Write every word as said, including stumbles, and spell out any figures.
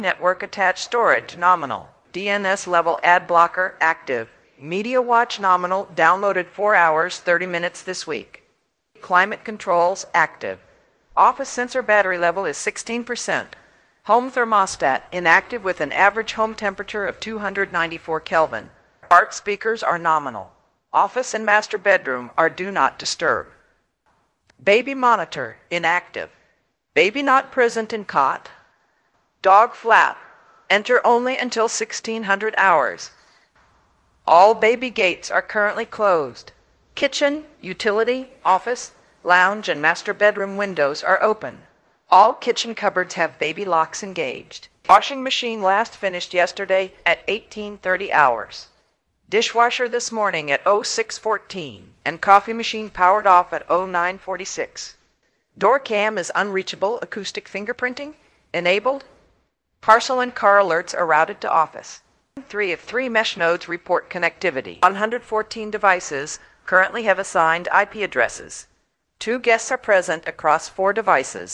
Network attached storage nominal. D N S level ad blocker active. Media watch nominal downloaded four hours, thirty minutes this week. Climate controls active. Office sensor battery level is sixteen percent. Home thermostat inactive with an average home temperature of two hundred ninety-four Kelvin. Smart speakers are nominal. Office and master bedroom are do not disturb. Baby monitor inactive. Baby not present in cot. Dog flap. Enter only until sixteen hundred hours. All baby gates are currently closed. Kitchen, utility, office, lounge, and master bedroom windows are open. All kitchen cupboards have baby locks engaged. Washing machine last finished yesterday at eighteen thirty hours. Dishwasher this morning at oh six fourteen, and coffee machine powered off at oh nine forty-six. Door cam is unreachable acoustic fingerprinting, enabled. Parcel and car alerts are routed to office. Three of three mesh nodes report connectivity. one hundred fourteen devices currently have assigned I P addresses. Two guests are present across four devices.